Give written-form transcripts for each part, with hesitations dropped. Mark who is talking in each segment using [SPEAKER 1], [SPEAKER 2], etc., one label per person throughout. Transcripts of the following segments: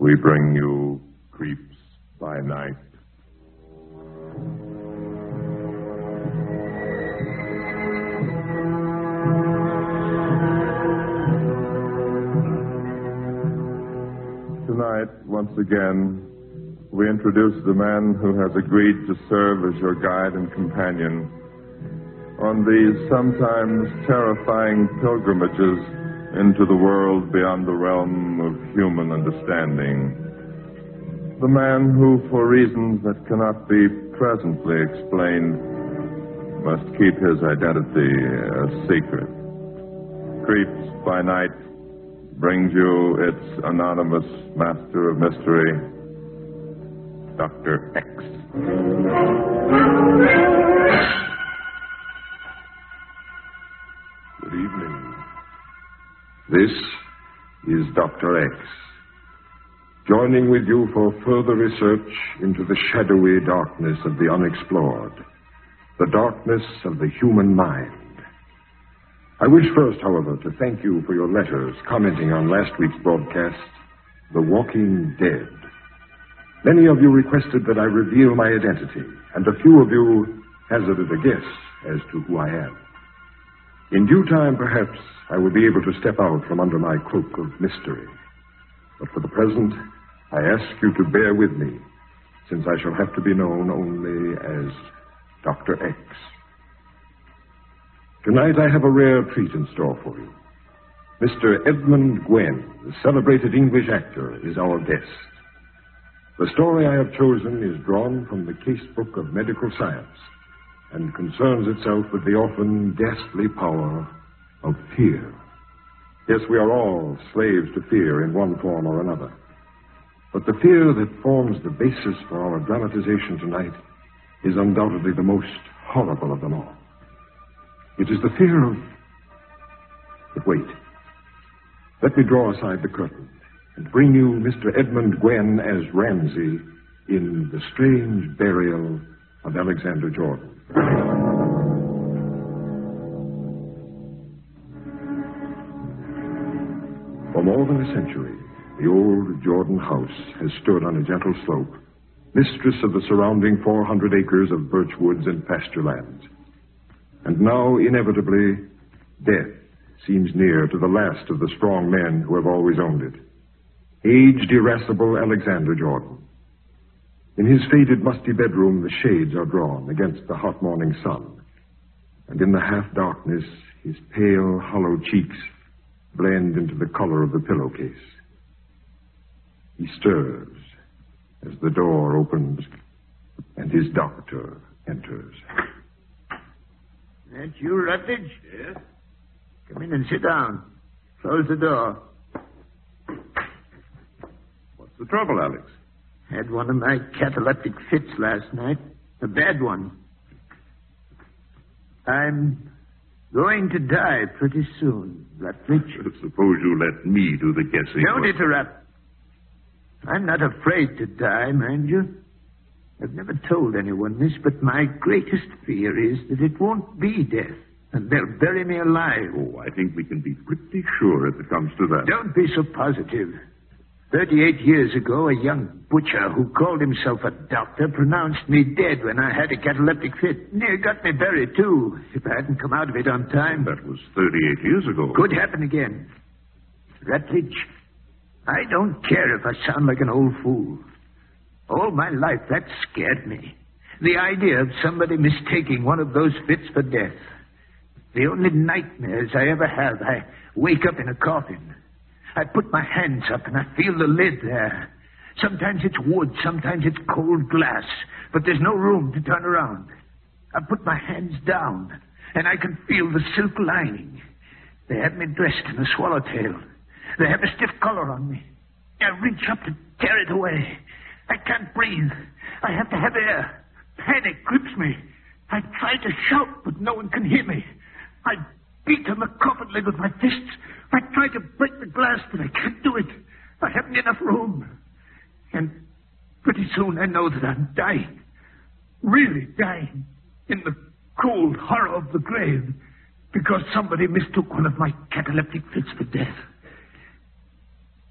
[SPEAKER 1] we bring you Creeps by Night. Tonight, once again, we introduce the man who has agreed to serve as your guide and companion on these sometimes terrifying pilgrimages into the world beyond the realm of human understanding. The man who, for reasons that cannot be presently explained, must keep his identity a secret. Creeps by Night brings you its anonymous master of mystery, Dr. X.
[SPEAKER 2] Good evening. This is Dr. X, joining with you for further research into the shadowy darkness of the unexplored, the darkness of the human mind. I wish first, however, to thank you for your letters commenting on last week's broadcast, The Walking Dead. Many of you requested that I reveal my identity, and a few of you hazarded a guess as to who I am. In due time, perhaps, I will be able to step out from under my cloak of mystery. But for the present, I ask you to bear with me, since I shall have to be known only as Dr. X. Tonight I have a rare treat in store for you. Mr. Edmund Gwenn, the celebrated English actor, is our guest. The story I have chosen is drawn from the casebook of medical science and concerns itself with the often ghastly power of fear. Yes, we are all slaves to fear in one form or another. But the fear that forms the basis for our dramatization tonight is undoubtedly the most horrible of them all. It is the fear of... But wait. Let me draw aside the curtain and bring you Mr. Edmund Gwenn as Ramsey in The Strange Burial of Alexander Jordan. For more than a century, the old Jordan house has stood on a gentle slope, mistress of the surrounding 400 acres of birch woods and pasture lands. And now, inevitably, death seems near to the last of the strong men who have always owned it. Aged, irascible Alexander Jordan. In his faded, musty bedroom, the shades are drawn against the hot morning sun. And in the half-darkness, his pale, hollow cheeks blend into the color of the pillowcase. He stirs as the door opens and his doctor enters.
[SPEAKER 3] That you, Rutledge?
[SPEAKER 4] Yes?
[SPEAKER 3] Come in and sit down. Close the door.
[SPEAKER 4] What's the trouble, Alex?
[SPEAKER 3] Had one of my cataleptic fits last night. A bad one. I'm going to die pretty soon, Rutledge.
[SPEAKER 4] Suppose you let me do the guessing.
[SPEAKER 3] Don't interrupt. I'm not afraid to die, mind you. I've never told anyone this, but my greatest fear is that it won't be death, and they'll bury me alive.
[SPEAKER 4] Oh, I think we can be pretty sure if it comes to that.
[SPEAKER 3] Don't be so positive. 38 years ago, a young butcher who called himself a doctor pronounced me dead when I had a cataleptic fit. Near got me buried, too, if I hadn't come out of it on time.
[SPEAKER 4] That was 38 years ago.
[SPEAKER 3] Could happen again. Rutledge, I don't care if I sound like an old fool. All my life, that scared me. The idea of somebody mistaking one of those fits for death. The only nightmares I ever have, I wake up in a coffin. I put my hands up and I feel the lid there. Sometimes it's wood, sometimes it's cold glass, but there's no room to turn around. I put my hands down and I can feel the silk lining. They have me dressed in a swallowtail. They have a stiff collar on me. I reach up to tear it away. I can't breathe. I have to have air. Panic grips me. I try to shout, but no one can hear me. I beat on the coffin lid with my fists. I try to break the glass, but I can't do it. I haven't enough room. And pretty soon I know that I'm dying. Really dying. In the cold horror of the grave. Because somebody mistook one of my cataleptic fits for death.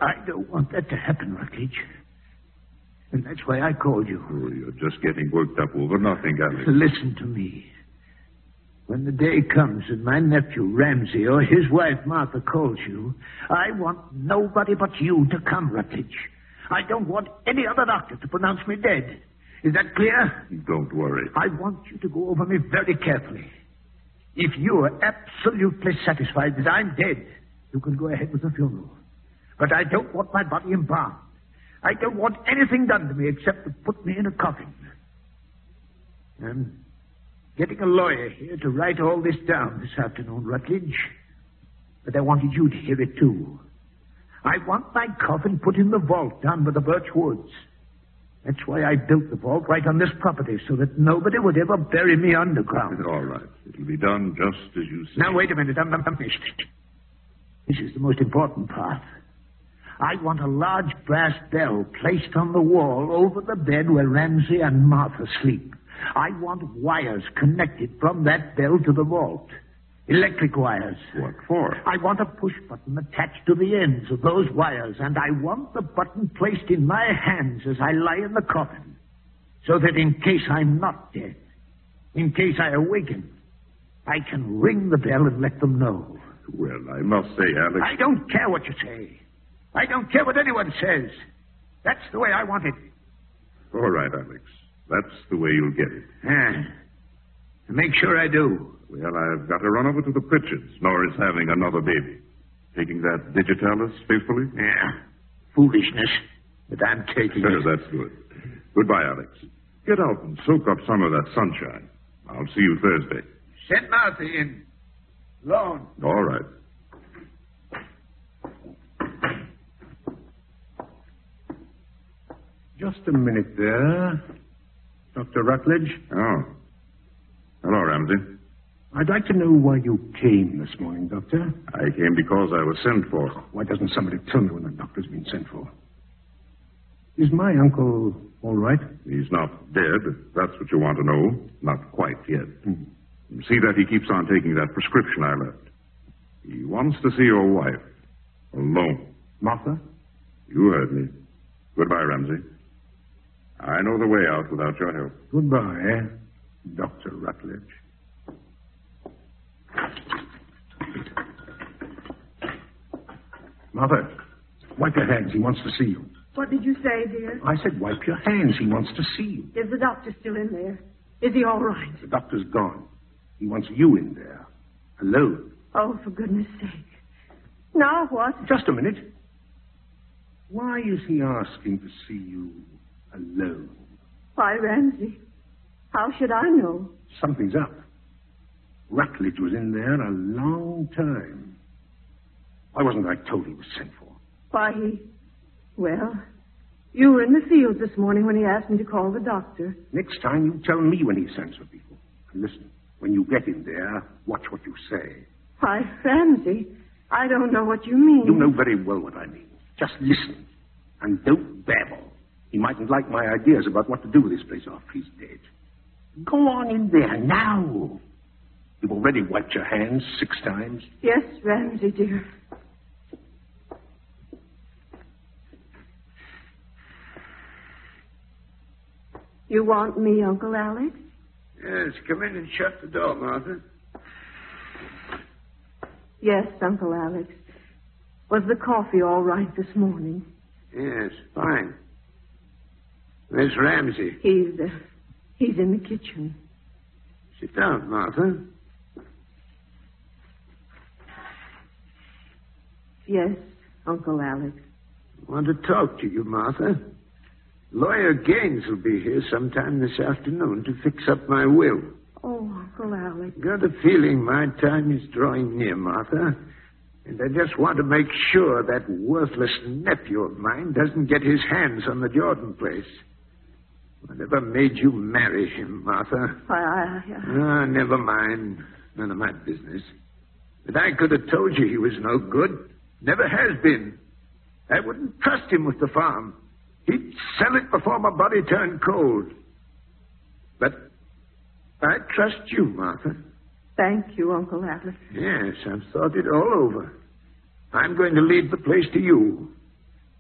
[SPEAKER 3] I don't want that to happen, Rutledge. And that's why I called you.
[SPEAKER 4] Oh, you're just getting worked up over nothing, Alex.
[SPEAKER 3] Listen to me. When the day comes and my nephew, Ramsey, or his wife, Martha, calls you, I want nobody but you to come, Rutledge. I don't want any other doctor to pronounce me dead. Is that clear?
[SPEAKER 4] Don't worry.
[SPEAKER 3] I want you to go over me very carefully. If you are absolutely satisfied that I'm dead, you can go ahead with the funeral. But I don't want my body embalmed. I don't want anything done to me except to put me in a coffin. I'm getting a lawyer here to write all this down this afternoon, Rutledge. But I wanted you to hear it, too. I want my coffin put in the vault down by the birch woods. That's why I built the vault right on this property, so that nobody would ever bury me underground.
[SPEAKER 4] All right. It'll be done just as you say.
[SPEAKER 3] Now, wait a minute. I'm finished. This is the most important part. I want a large brass bell placed on the wall over the bed where Ramsey and Martha sleep. I want wires connected from that bell to the vault. Electric wires.
[SPEAKER 4] What for?
[SPEAKER 3] I want a push button attached to the ends of those wires, and I want the button placed in my hands as I lie in the coffin, so that in case I'm not dead, in case I awaken, I can ring the bell and let them know.
[SPEAKER 4] Well, I must say, Alex...
[SPEAKER 3] I don't care what you say. I don't care what anyone says. That's the way I want it.
[SPEAKER 4] All right, Alex. That's the way you'll get it.
[SPEAKER 3] Make sure I do.
[SPEAKER 4] Well, I've got to run over to the Pritchards. Nora's having another baby. Taking that digitalis faithfully?
[SPEAKER 3] Yeah. Foolishness. But I'm taking it.
[SPEAKER 4] That's good. Goodbye, Alex. Get out and soak up some of that sunshine. I'll see you Thursday.
[SPEAKER 3] Send Martha in. Alone.
[SPEAKER 4] All right.
[SPEAKER 2] Just a minute there. Dr. Rutledge?
[SPEAKER 4] Oh. Hello, Ramsey.
[SPEAKER 2] I'd like to know why you came this morning, Doctor.
[SPEAKER 4] I came because I was sent for.
[SPEAKER 2] Why doesn't somebody tell me when the doctor's been sent for? Is my uncle all right?
[SPEAKER 4] He's not dead, if that's what you want to know. Not quite yet. See that he keeps on taking that prescription I left. He wants to see your wife. Alone.
[SPEAKER 2] Martha?
[SPEAKER 4] You heard me. Goodbye, Ramsey. I know the way out without your help.
[SPEAKER 2] Goodbye, Dr. Rutledge. Martha, wipe your hands. He wants to see you.
[SPEAKER 5] What did you say, dear?
[SPEAKER 2] I said wipe your hands. He wants to see you.
[SPEAKER 5] Is the doctor still in there? Is he all right?
[SPEAKER 2] The doctor's gone. He wants you in there. Alone.
[SPEAKER 5] Oh, for goodness sake. Now what?
[SPEAKER 2] Just a minute. Why is he asking to see you alone?
[SPEAKER 5] Why, Ramsey, how should I know?
[SPEAKER 2] Something's up. Rutledge was in there a long time. Why wasn't I told he was sent for?
[SPEAKER 5] Why, well, you were in the field this morning when he asked me to call the doctor.
[SPEAKER 2] Next time you tell me when he sends for people. And listen, when you get in there, watch what you say.
[SPEAKER 5] Why, Ramsey, I don't know what you mean.
[SPEAKER 2] You know very well what I mean. Just listen. And don't babble. He mightn't like my ideas about what to do with this place after he's dead. Go on in there now. You've already wiped your hands 6 times.
[SPEAKER 5] Yes, Ramsey, dear. You want me, Uncle Alex?
[SPEAKER 3] Yes, come in and shut the door, Martha.
[SPEAKER 5] Yes, Uncle Alex. Was the coffee all right this morning?
[SPEAKER 3] Yes, fine. Where's Ramsey?
[SPEAKER 5] He's in the kitchen.
[SPEAKER 3] Sit down, Martha.
[SPEAKER 5] Yes, Uncle Alex.
[SPEAKER 3] I want to talk to you, Martha. Lawyer Gaines will be here sometime this afternoon to fix up my will.
[SPEAKER 5] Oh, Uncle Alex.
[SPEAKER 3] Got a feeling my time is drawing near, Martha. And I just want to make sure that worthless nephew of mine doesn't get his hands on the Jordan place. Whatever made you marry him, Martha? Never mind. None of my business. But I could have told you he was no good. Never has been. I wouldn't trust him with the farm. He'd sell it before my body turned cold. But I trust you, Martha.
[SPEAKER 5] Thank you, Uncle Alex.
[SPEAKER 3] Yes, I've thought it all over. I'm going to leave the place to you.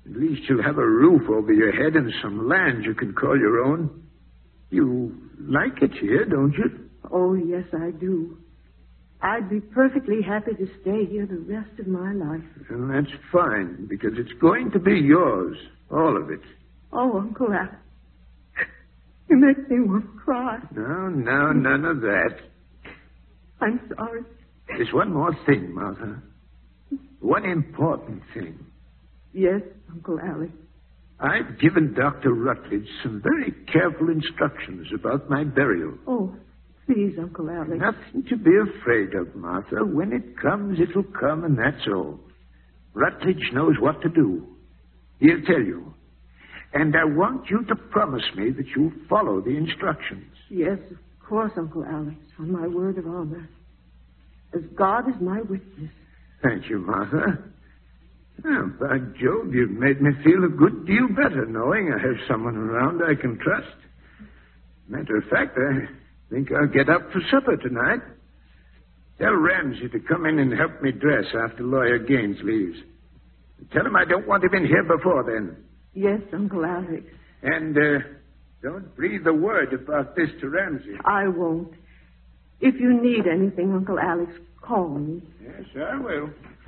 [SPEAKER 3] At least you'll have a roof over your head and some land you can call your own. You like it here, don't you?
[SPEAKER 5] Oh, yes, I do. I'd be perfectly happy to stay here the rest of my life.
[SPEAKER 3] And that's fine, because it's going to be yours, all of it.
[SPEAKER 5] Oh, Uncle Al, you make me want to cry.
[SPEAKER 3] No, none of that.
[SPEAKER 5] I'm sorry.
[SPEAKER 3] There's one more thing, Martha. One important thing.
[SPEAKER 5] Yes, Uncle Alec.
[SPEAKER 3] I've given Dr. Rutledge some very careful instructions about my burial.
[SPEAKER 5] Oh, please, Uncle Alec.
[SPEAKER 3] Nothing to be afraid of, Martha. When it comes, it'll come, and that's all. Rutledge knows what to do. He'll tell you. And I want you to promise me that you'll follow the instructions.
[SPEAKER 5] Yes, of course, Uncle Alex, on my word of honor. As God is my witness.
[SPEAKER 3] Thank you, Martha. Oh, by Jove, you've made me feel a good deal better knowing I have someone around I can trust. Matter of fact, I think I'll get up for supper tonight. Tell Ramsey to come in and help me dress after Lawyer Gaines leaves. Tell him I don't want him in here before then.
[SPEAKER 5] Yes, Uncle Alex.
[SPEAKER 3] And don't breathe a word about this to Ramsey.
[SPEAKER 5] I won't. If you need anything, Uncle Alex, call me.
[SPEAKER 3] Yes, I will.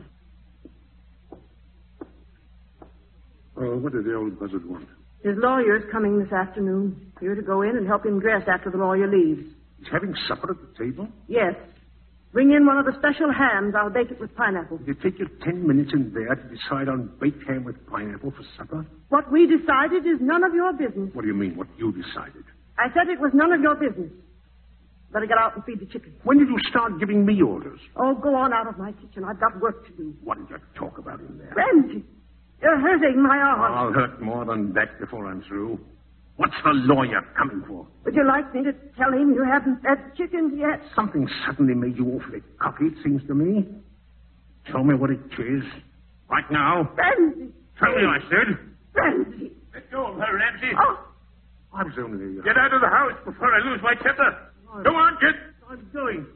[SPEAKER 4] Oh, what did the old buzzard want?
[SPEAKER 5] His lawyer's coming this afternoon. You're to go in and help him dress after the lawyer leaves.
[SPEAKER 4] He's having supper at the table?
[SPEAKER 5] Yes. Bring in one of the special hams. I'll bake it with pineapple.
[SPEAKER 6] Did it take you 10 minutes in there to decide on baked ham with pineapple for supper?
[SPEAKER 5] What we decided is none of your business.
[SPEAKER 6] What do you mean, what you decided?
[SPEAKER 5] I said it was none of your business. Better get out and feed the chickens.
[SPEAKER 6] When did you start giving me orders?
[SPEAKER 5] Oh, go on out of my kitchen. I've got work to do.
[SPEAKER 6] What did you talk about in there?
[SPEAKER 5] Ramsey, you're hurting my arm.
[SPEAKER 6] I'll hurt more than that before I'm through. What's the lawyer coming for?
[SPEAKER 5] Would you like me to tell him you haven't fed chickens yet?
[SPEAKER 6] Something suddenly made you awfully cocky, it seems to me. Tell me what it is. Right now.
[SPEAKER 5] Ramsey!
[SPEAKER 6] Tell me, I said.
[SPEAKER 5] Ramsey!
[SPEAKER 3] Let go of her, Ramsey.
[SPEAKER 5] Oh!
[SPEAKER 6] I was only...
[SPEAKER 3] Get out of the house before I lose my temper. Go on, kid.
[SPEAKER 6] I'm going.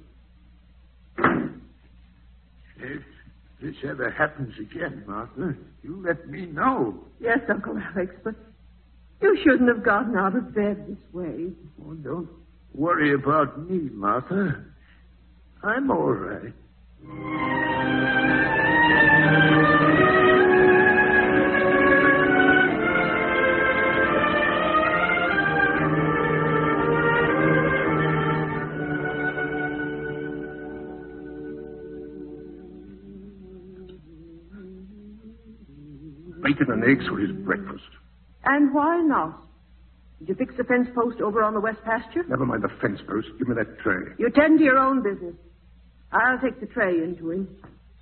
[SPEAKER 3] If this ever happens again, Martha, you let me know.
[SPEAKER 5] Yes, Uncle Alex, but you shouldn't have gotten out of bed this way.
[SPEAKER 3] Oh, don't worry about me, Martha. I'm all right.
[SPEAKER 6] Bacon and eggs for his breakfast.
[SPEAKER 5] And why not? Did you fix the fence post over on the west pasture?
[SPEAKER 6] Never mind the fence post. Give me that tray.
[SPEAKER 5] You tend to your own business. I'll take the tray into him.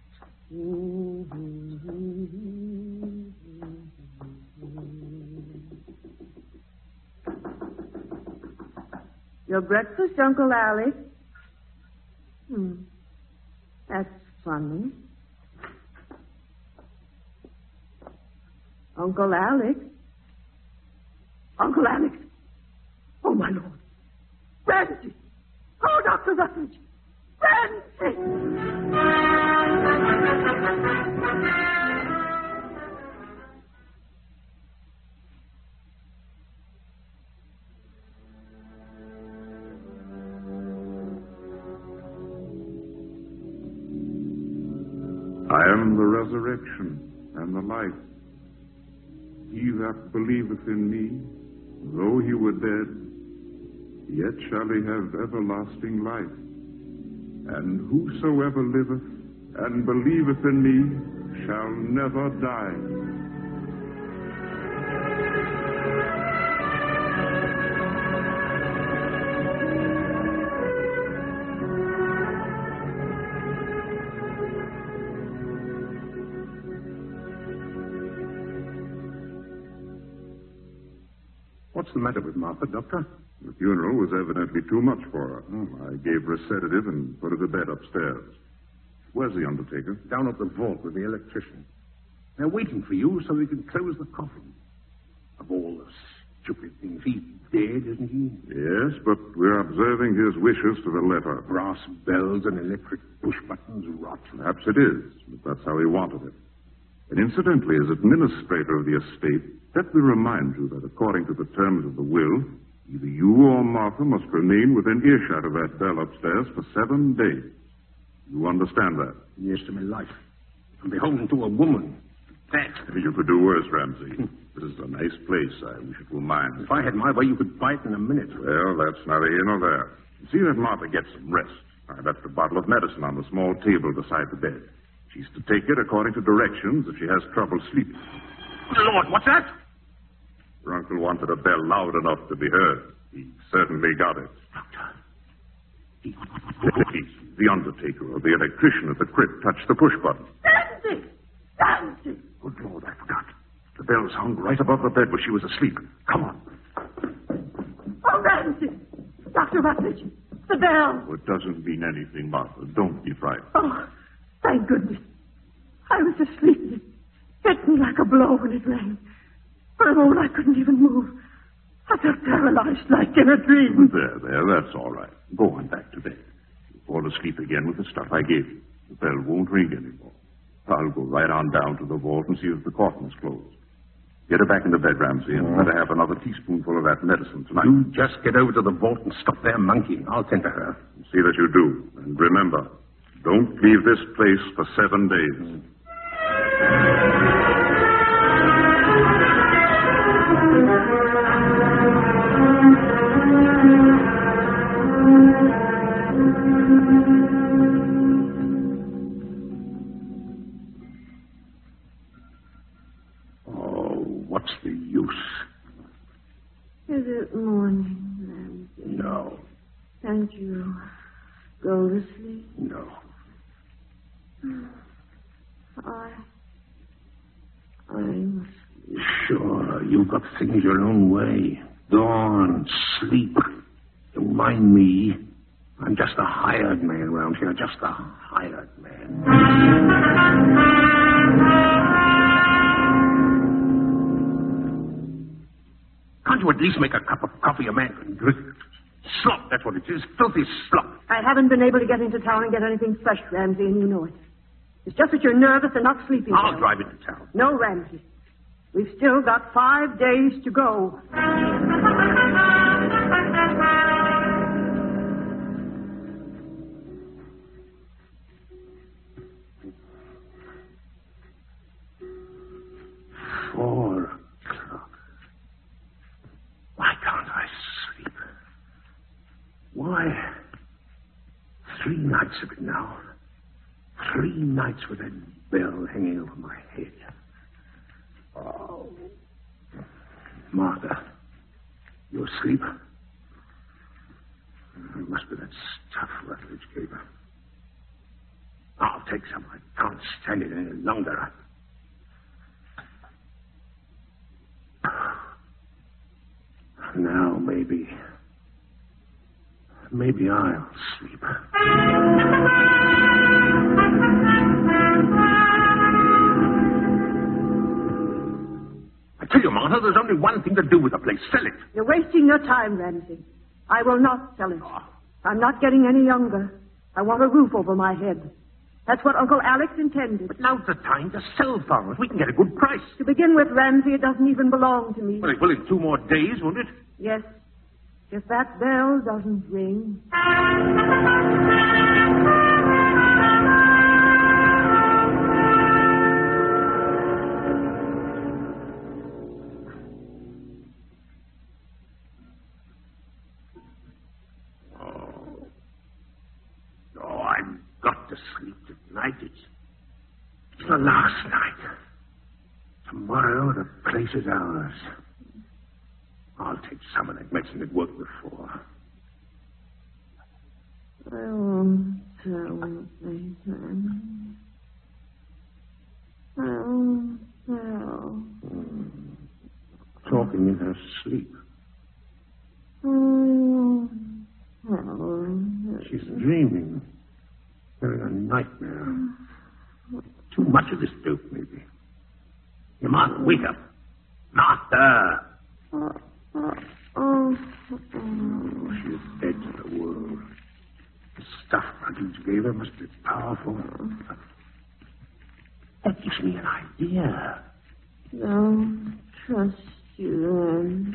[SPEAKER 5] Your breakfast, Uncle Alex? That's funny. Uncle Alex? Uncle Alex? Oh, my Lord. Ramsey! Oh, Dr. Rutledge! Ramsey!
[SPEAKER 4] I am the resurrection and the life. He that believeth in me, though he were dead, yet shall he have everlasting life. And whosoever liveth and believeth in me shall never die.
[SPEAKER 6] What's the matter with Martha, Doctor?
[SPEAKER 4] The funeral was evidently too much for her. I gave her a sedative and put her to bed upstairs. Where's the undertaker?
[SPEAKER 6] Down at the vault with the electrician. They're waiting for you so they can close the coffin. Of all the stupid things, he's dead, isn't he?
[SPEAKER 4] Yes, but we're observing his wishes to the letter.
[SPEAKER 6] Brass bells and electric push buttons rot.
[SPEAKER 4] Perhaps it is, but that's how he wanted it. And incidentally, as administrator of the estate, let me remind you that according to the terms of the will, either you or Martha must remain within earshot of that bell upstairs for 7 days. You understand that?
[SPEAKER 6] Yes, to my life. I'm beholden to a woman. That.
[SPEAKER 4] You could do worse, Ramsey. This is a nice place. I wish it were mine.
[SPEAKER 6] If I had my way, you could buy it in a minute.
[SPEAKER 4] Well, that's neither here nor there. See that Martha gets some rest. I left a bottle of medicine on the small table beside the bed. She's to take it according to directions if she has trouble sleeping.
[SPEAKER 6] Lord, what's that?
[SPEAKER 4] Your uncle wanted a bell loud enough to be heard. He certainly got it.
[SPEAKER 6] Doctor.
[SPEAKER 4] He's the undertaker or the electrician at the crypt touched the push button.
[SPEAKER 5] Ramsey! Ramsey!
[SPEAKER 4] Good Lord, I forgot. The bell's hung right above the bed where she was asleep. Come on.
[SPEAKER 5] Oh, Ramsey! Dr. Rutledge, the bell.
[SPEAKER 4] Oh, it doesn't mean anything, Martha. Don't be frightened.
[SPEAKER 5] Oh, thank goodness. I was asleep. It hit me like a blow when it rang. For a moment, I couldn't even move. I felt paralyzed like in a dream.
[SPEAKER 4] There, that's all right. Go on back to bed. You'll fall asleep again with the stuff I gave you. The bell won't ring anymore. I'll go right on down to the vault and see if the coffin is closed. Get her back into bed, Ramsey, and let her have another teaspoonful of that medicine tonight.
[SPEAKER 6] You just get over to the vault and stop there monkeying. I'll tend to her.
[SPEAKER 4] See that you do. And remember, don't leave this place for 7 days.
[SPEAKER 6] What's the use?
[SPEAKER 5] Is it morning, Ramsey?
[SPEAKER 6] No.
[SPEAKER 5] Can't you go to sleep?
[SPEAKER 6] No.
[SPEAKER 5] I must sleep.
[SPEAKER 6] Sure, you've got things your own way. Go on, sleep. Don't mind me. I'm just a hired man around here, just a hired man. Can't you at least make a cup of coffee a man can drink? Slop, that's what it is. Filthy slop.
[SPEAKER 5] I haven't been able to get into town and get anything fresh, Ramsey, and you know it. It's just that you're nervous and not sleeping.
[SPEAKER 6] I'll drive into town.
[SPEAKER 5] No, Ramsey. We've still got 5 days to go.
[SPEAKER 6] Why can't I sleep? Why? 3 nights of it now. 3 nights with that bell hanging over my head. Oh. Martha, you asleep? It must be that stuff Rutledge gave her. I'll take some. I can't stand it any longer. Now, maybe I'll sleep. I tell you, Martha, there's only one thing to do with the place. Sell it.
[SPEAKER 5] You're wasting your time, Ramsey. I will not sell it. I'm not getting any younger. I want a roof over my head. That's what Uncle Alex intended.
[SPEAKER 6] But now's the time to sell for it. We can get a good price.
[SPEAKER 5] To begin with, Ramsey, it doesn't even belong to me.
[SPEAKER 6] Well, it will in 2 more days, won't it?
[SPEAKER 5] Yes. If that bell doesn't ring.
[SPEAKER 6] I've got to sleep tonight. It's the last night. Tomorrow, the place is ours. I'll take some of that medicine that worked before.
[SPEAKER 5] I won't tell anything. I won't tell.
[SPEAKER 6] Talking in her sleep.
[SPEAKER 5] I won't tell.
[SPEAKER 6] She's dreaming. Having a nightmare. Too much of this dope, maybe. You must wake up. Martha! She's dead to the world. The stuff Rutledge gave her must be powerful. That gives me an idea.
[SPEAKER 5] Don't trust you,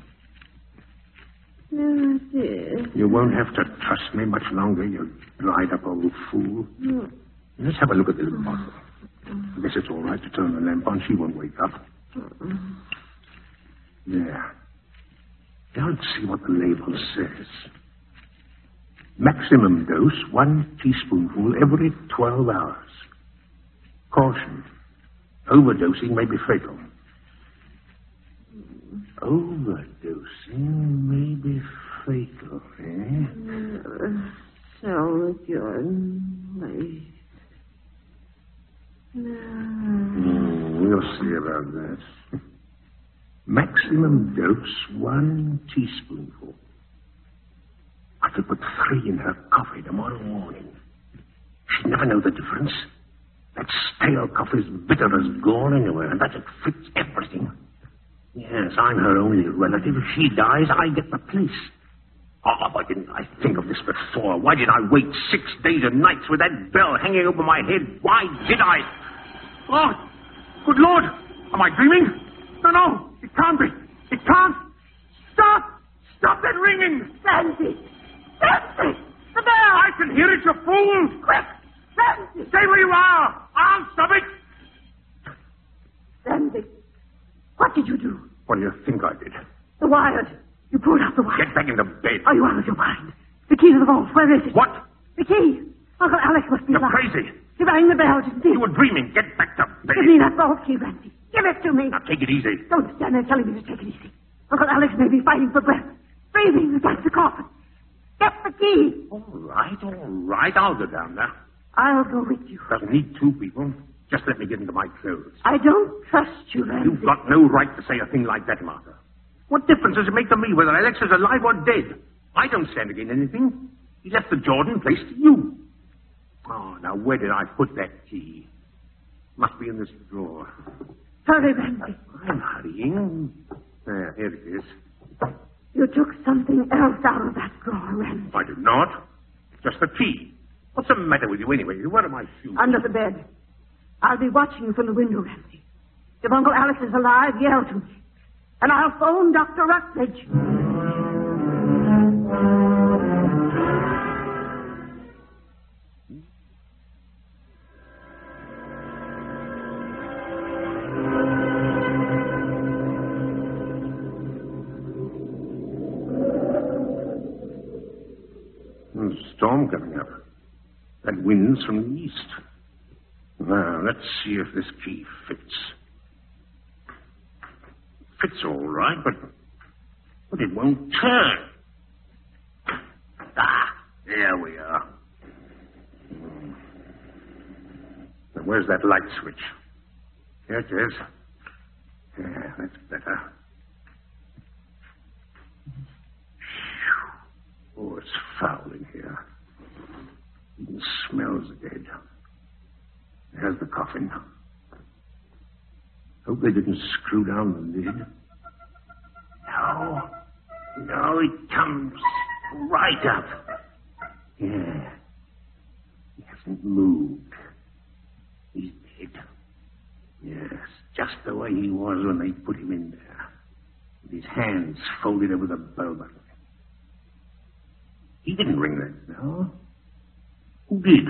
[SPEAKER 5] no, dear.
[SPEAKER 6] You won't have to trust me much longer, you dried-up old fool.
[SPEAKER 5] No.
[SPEAKER 6] Let's have a look at the little bottle. I guess it's all right to turn the lamp on. She won't wake up. There. Now let's see what the label says. Maximum dose, 1 teaspoonful every 12 hours. Caution. Overdosing may be fatal. Overdosing may be fatal, eh?
[SPEAKER 5] So your life. No.
[SPEAKER 6] We'll see about that. Maximum dose, 1 teaspoonful. I could put 3 in her coffee tomorrow morning. She'd never know the difference. That stale coffee's bitter as gall anyway, and that it fits everything. Yes, I'm her only relative. If she dies, I get the place. Oh, why didn't I think of this before? Why did I wait 6 days and nights with that bell hanging over my head? Why did I? Oh, good Lord! Am I dreaming? No, it can't be. It can't. Stop! Stop that ringing!
[SPEAKER 5] Sandy! Sandy! The bell!
[SPEAKER 6] I can hear it, you fool!
[SPEAKER 5] Quick! Sandy!
[SPEAKER 6] Stay where you are! I'll stop it!
[SPEAKER 5] Sandy, what did you do?
[SPEAKER 6] What do you think I did?
[SPEAKER 5] The wires. You pulled out the wires.
[SPEAKER 6] Get back into bed.
[SPEAKER 5] Are you out of your mind? The key to the vault, where is it?
[SPEAKER 6] What?
[SPEAKER 5] The key. Uncle Alex must be
[SPEAKER 6] You're
[SPEAKER 5] alive.
[SPEAKER 6] crazy.
[SPEAKER 5] He rang the bell, didn't he?
[SPEAKER 6] You were dreaming. Get back to bed.
[SPEAKER 5] Give me that vault key, Randy. Give it to me.
[SPEAKER 6] Now take it easy.
[SPEAKER 5] Don't stand there telling me to take it easy. Uncle Alex may be fighting for breath, breathing against the coffin. Get the key.
[SPEAKER 6] All right. I'll go down there.
[SPEAKER 5] I'll go with you.
[SPEAKER 6] Doesn't need 2 people. Just let me get into my clothes.
[SPEAKER 5] I don't trust you, Randy.
[SPEAKER 6] You've got no right to say a thing like that, Martha. What difference does it make to me whether Alex is alive or dead? I don't stand to gain anything. He left the Jordan place to you. Oh, now where did I put that key? Must be in this drawer.
[SPEAKER 5] Hurry, Randy.
[SPEAKER 6] I'm hurrying. There, here it is.
[SPEAKER 5] You took something else out of that drawer, Randy.
[SPEAKER 6] I did not. Just the key. What's the matter with you anyway? Where are my shoes?
[SPEAKER 5] Under the bed. I'll be watching you from the window, Randy. If Uncle Alex is alive, yell to me. And I'll phone Dr. Rutledge.
[SPEAKER 6] There's a storm coming up. That wind's from the east. Now, let's see if this key fits. Fits all right, but it won't turn. Ah, there we are. Now, where's that light switch? Here it is. Yeah, that's better. Oh, it's foul in here. Even smells dead. There's the coffin. Hope they didn't screw down the lid. No, it comes right up. Yeah. He hasn't moved. He's dead. Yes, just the way he was when they put him in there. With his hands folded over the bell button. He didn't ring that bell. Who did?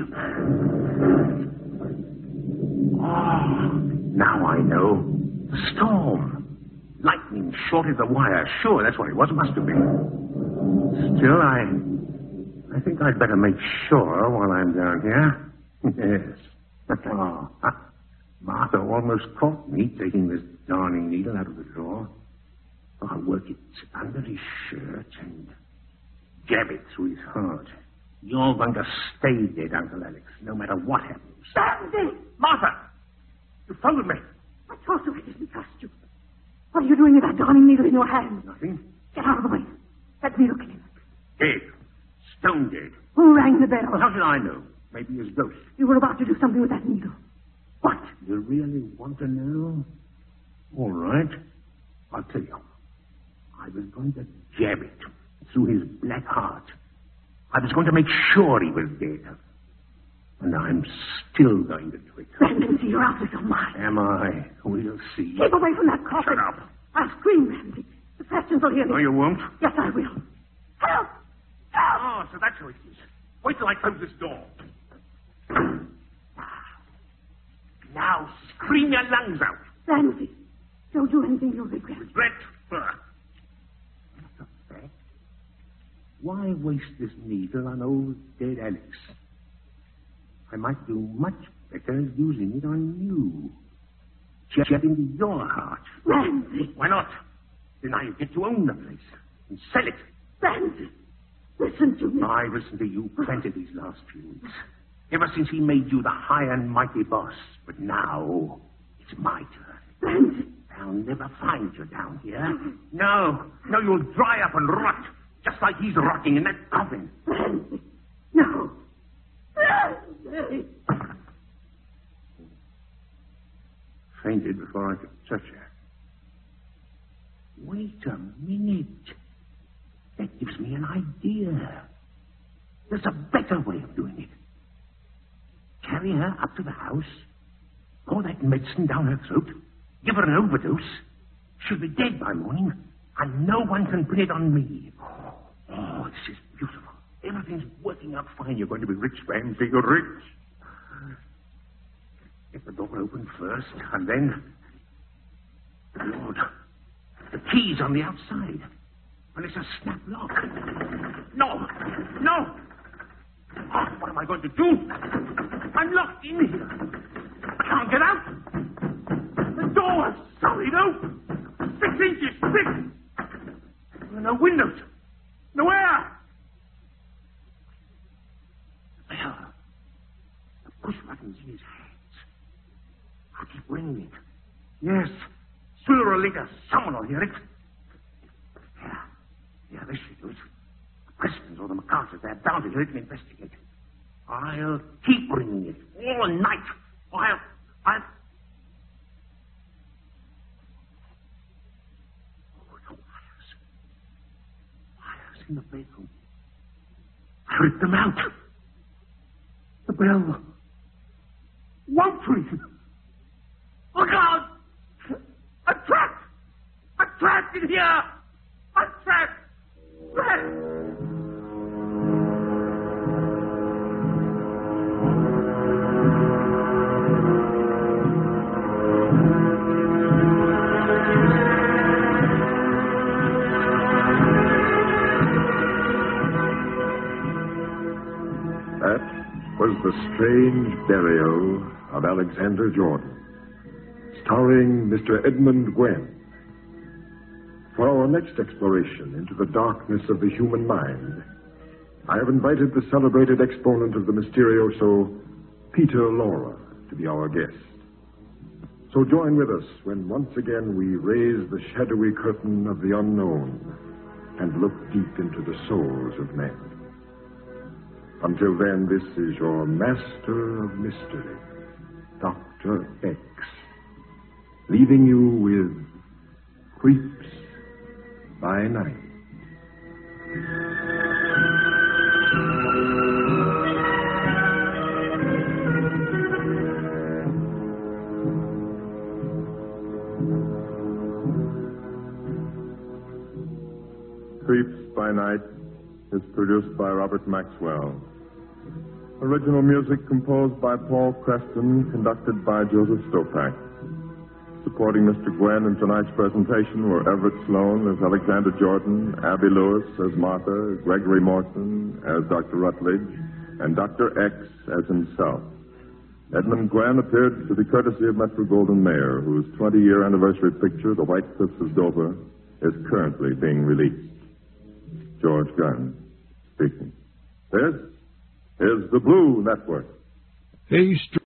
[SPEAKER 6] Oh, now I know. The storm. Lightning shorted the wire. Sure, that's what it was. Must have been. Still, I think I'd better make sure while I'm down here. Yes. Oh, Martha almost caught me taking this darning needle out of the drawer. I'll work it under his shirt and jab it through his heart. You're going to stay dead, Uncle Alex, no matter what happens.
[SPEAKER 5] Sandy!
[SPEAKER 6] Martha! You followed me.
[SPEAKER 5] I told you I didn't trust you. What are you doing with that darning needle in your hand?
[SPEAKER 6] Nothing.
[SPEAKER 5] Get out of the way. Let me look at him.
[SPEAKER 6] Dead. Stone dead.
[SPEAKER 5] Who rang the bell?
[SPEAKER 6] How did I know? Maybe his ghost.
[SPEAKER 5] You were about to do something with that needle. What?
[SPEAKER 6] You really want to know? All right. I'll tell you. I was going to jab it through his black heart. I was going to make sure he was dead. And I'm still going to do it.
[SPEAKER 5] Ramsey, you're out of your mind.
[SPEAKER 6] Am I? We'll see.
[SPEAKER 5] Keep away from that coffin.
[SPEAKER 6] Shut up.
[SPEAKER 5] I'll scream, Ramsey. The Prestons will hear me.
[SPEAKER 6] No, you won't.
[SPEAKER 5] Yes, I will. Help! Help!
[SPEAKER 6] Oh, so that's how it is. Wait till I close this door. Now scream your lungs out.
[SPEAKER 5] Ramsey, don't do anything you'll regret.
[SPEAKER 6] Regret? What the fact? Why waste this needle on old dead Alex? I might do much better using it on you. Get into your heart.
[SPEAKER 5] Ramsey!
[SPEAKER 6] Why not? Then I get to own the place and sell it.
[SPEAKER 5] Ramsey, listen to me.
[SPEAKER 6] I've listened to you plenty these last few weeks. Ever since he made you the high and mighty boss. But now, it's my turn.
[SPEAKER 5] Ramsey!
[SPEAKER 6] I'll never find you down here. No, you'll dry up and rot, just like he's rotting in that coffin.
[SPEAKER 5] Ramsey! No! Ramsey!
[SPEAKER 6] Fainted before I could touch her. Wait a minute. That gives me an idea. There's a better way of doing it. Carry her up to the house, pour that medicine down her throat, give her an overdose. She'll be dead by morning, and no one can pin it on me. Oh, this is beautiful. Everything's working out fine. You're going to be rich, Ramsey. You're rich. Get the door open first, and then... Lord, the key's on the outside. And it's a snap lock. No! Oh, what am I going to do? I'm locked in here. I can't get out. The door's solid open. 6 inches thick. There are no windows. No air. The bell. The push button's in his hands. I'll keep ringing it. Yes. Sooner or later, someone will hear it. Yeah, this should do it. The Prestons or the MacArthurs, they're bound to hear it and investigate. I'll keep ringing it all night. I'll... Oh, the wires. Wires in the bedroom. I ripped them out. The bell won't ring. Look out! I'm trapped! I'm trapped in here! I'm trapped!
[SPEAKER 2] That was The Strange Burial of Alexander Jordan, starring Mr. Edmund Gwen. For our next exploration into the darkness of the human mind, I have invited the celebrated exponent of the Mysterioso, Peter Lorre, to be our guest. So join with us when once again we raise the shadowy curtain of the unknown and look deep into the souls of men. Until then, this is your master of mystery, Dr. X, leaving you with Creeps by Night.
[SPEAKER 1] Creeps by Night is produced by Robert Maxwell. Original music composed by Paul Creston, conducted by Joseph Stopak. Supporting Mr. Gwen in tonight's presentation were Everett Sloan as Alexander Jordan, Abby Lewis as Martha, Gregory Morton as Dr. Rutledge, and Dr. X as himself. Edmund Gwen appeared to the courtesy of Metro-Goldwyn-Mayer, whose 20-year anniversary picture, The White Cliffs of Dover, is currently being released. George Gunn speaking. This is the Blue Network.
[SPEAKER 7] Hey,